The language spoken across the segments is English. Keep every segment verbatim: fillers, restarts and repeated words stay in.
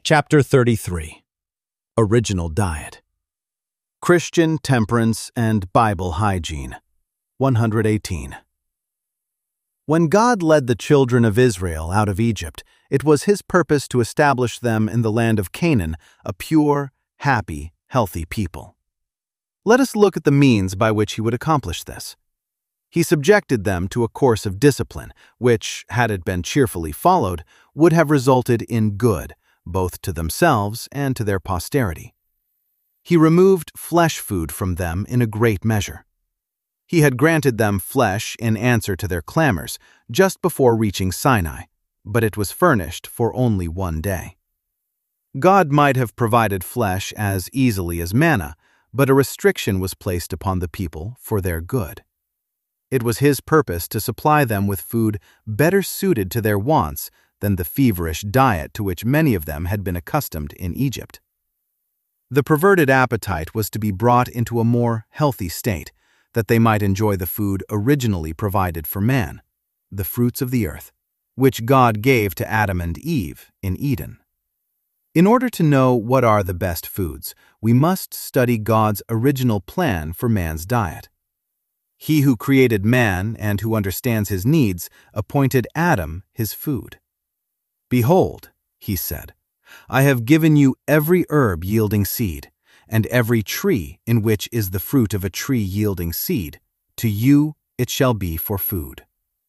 Chapter thirty-three. Original Diet. Christian Temperance and Bible Hygiene. one hundred eighteen. When God led the children of Israel out of Egypt, it was His purpose to establish them in the land of Canaan, a pure, happy, healthy people. Let us look at the means by which He would accomplish this. He subjected them to a course of discipline, which, had it been cheerfully followed, would have resulted in good, both to themselves and to their posterity. He removed flesh food from them in a great measure. He had granted them flesh in answer to their clamors just before reaching Sinai, but it was furnished for only one day. God might have provided flesh as easily as manna, but a restriction was placed upon the people for their good. It was His purpose to supply them with food better suited to their wants than the feverish diet to which many of them had been accustomed in Egypt. The perverted appetite was to be brought into a more healthy state, that they might enjoy the food originally provided for man, the fruits of the earth, which God gave to Adam and Eve in Eden. In order to know what are the best foods, we must study God's original plan for man's diet. He who created man and who understands his needs appointed Adam his food. "Behold," He said, "I have given you every herb yielding seed, and every tree in which is the fruit of a tree yielding seed. To you it shall be for food."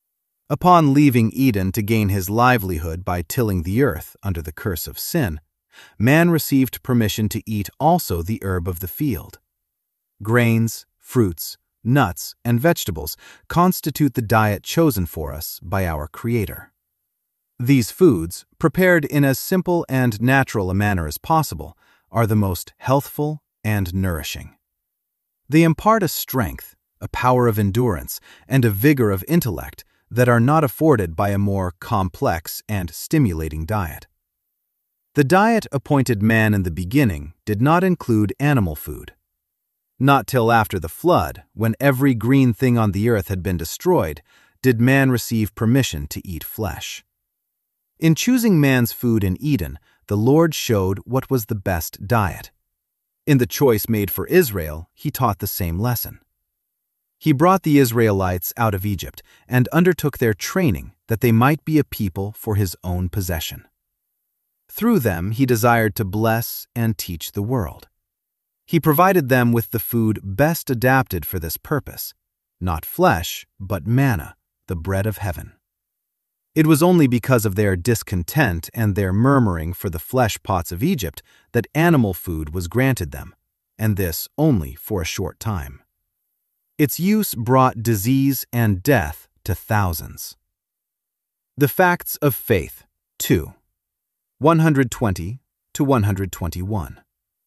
Upon leaving Eden to gain his livelihood by tilling the earth under the curse of sin, man received permission to eat also the herb of the field. Grains, fruits, nuts, and vegetables constitute the diet chosen for us by our Creator. These foods, prepared in as simple and natural a manner as possible, are the most healthful and nourishing. They impart a strength, a power of endurance, and a vigor of intellect that are not afforded by a more complex and stimulating diet. The diet appointed man in the beginning did not include animal food. Not till after the flood, when every green thing on the earth had been destroyed, did man receive permission to eat flesh. In choosing man's food in Eden, the Lord showed what was the best diet. In the choice made for Israel, He taught the same lesson. He brought the Israelites out of Egypt and undertook their training that they might be a people for His own possession. Through them, He desired to bless and teach the world. He provided them with the food best adapted for this purpose, not flesh, but manna, the bread of heaven. It was only because of their discontent and their murmuring for the flesh pots of Egypt that animal food was granted them, and this only for a short time. Its use brought disease and death to thousands. The Facts of Faith, two. one hundred twenty to one hundred twenty-one.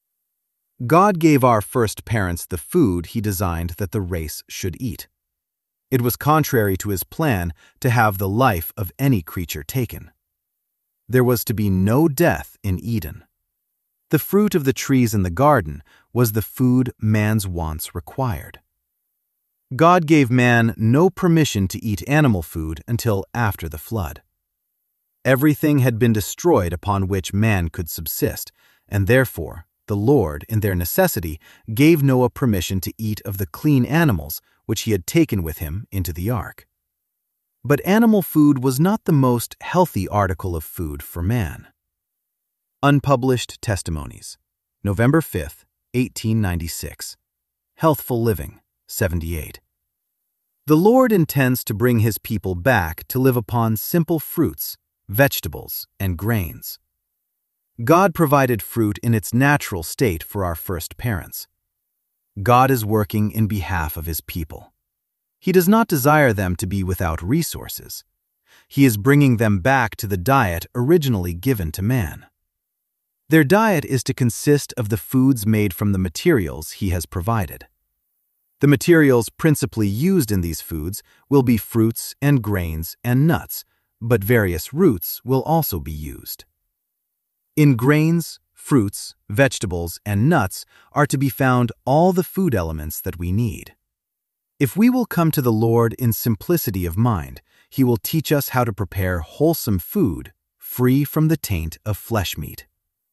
God gave our first parents the food He designed that the race should eat. It was contrary to His plan to have the life of any creature taken. There was to be no death in Eden. The fruit of the trees in the garden was the food man's wants required. God gave man no permission to eat animal food until after the flood. Everything had been destroyed upon which man could subsist, and therefore the Lord, in their necessity, gave Noah permission to eat of the clean animals which He had taken with Him into the ark. But animal food was not the most healthy article of food for man. Unpublished Testimonies, November fifth, eighteen ninety-six. Healthful Living, seventy-eight. The Lord intends to bring His people back to live upon simple fruits, vegetables, and grains. God provided fruit in its natural state for our first parents. God is working in behalf of His people. He does not desire them to be without resources. He is bringing them back to the diet originally given to man. Their diet is to consist of the foods made from the materials He has provided. The materials principally used in these foods will be fruits and grains and nuts, but various roots will also be used. In grains, fruits, vegetables, and nuts are to be found all the food elements that we need. If we will come to the Lord in simplicity of mind, He will teach us how to prepare wholesome food free from the taint of flesh meat.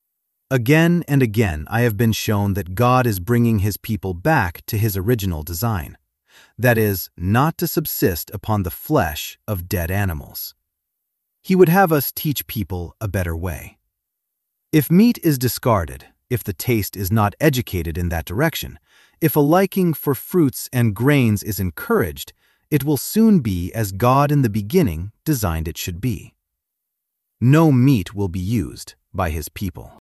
Again and again I have been shown that God is bringing His people back to His original design. That is, not to subsist upon the flesh of dead animals. He would have us teach people a better way. If meat is discarded, if the taste is not educated in that direction, if a liking for fruits and grains is encouraged, it will soon be as God in the beginning designed it should be. No meat will be used by His people.